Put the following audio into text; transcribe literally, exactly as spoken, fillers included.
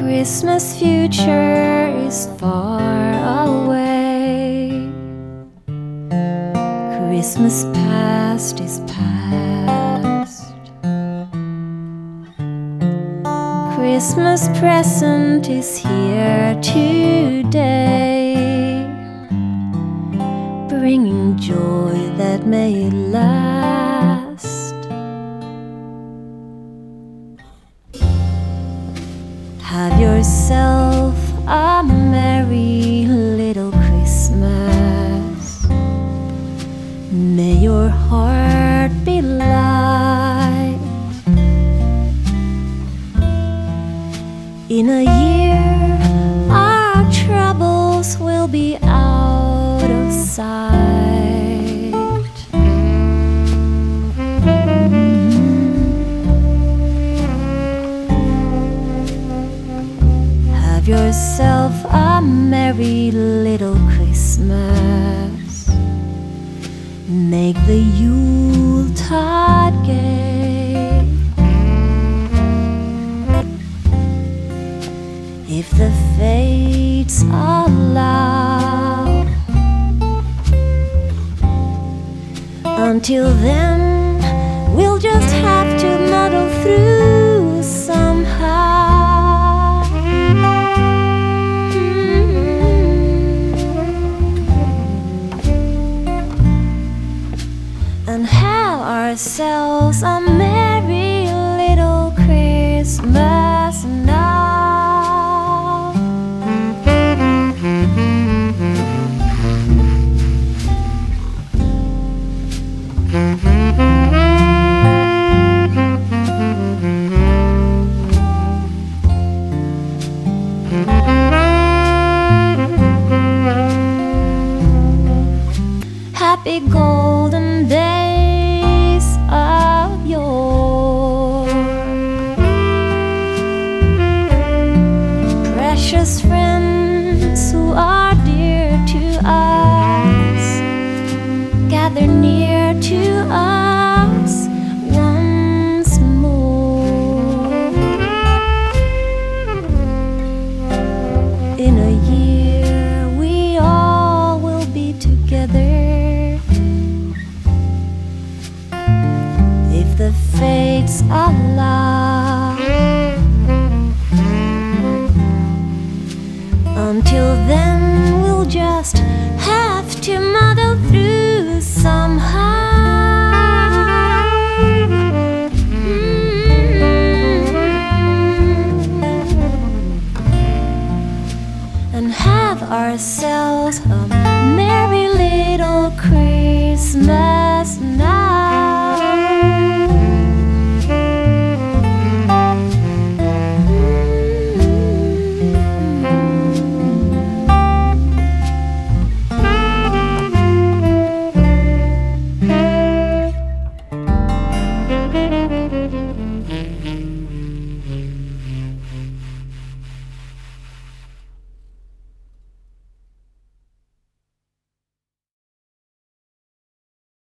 Christmas future is far away. Christmas past is past. Christmas present is here today, bringing joy that may last. Have yourself a merry little Christmas. May your heart be light. In a year, our troubles will be out of sight. Have yourself a merry little Christmas. Make the Yuletide gay. If the fates allow, until then we'll just have to muddle through somehow. And have ourselves a merry little Christmas now. Happy golden days of yore, precious friends who are dear to us, gather near to us once more. In a year we all will be together, if the fates allow. Until then we'll just have to muddle through somehow. And have ourselves a merry little Christmas.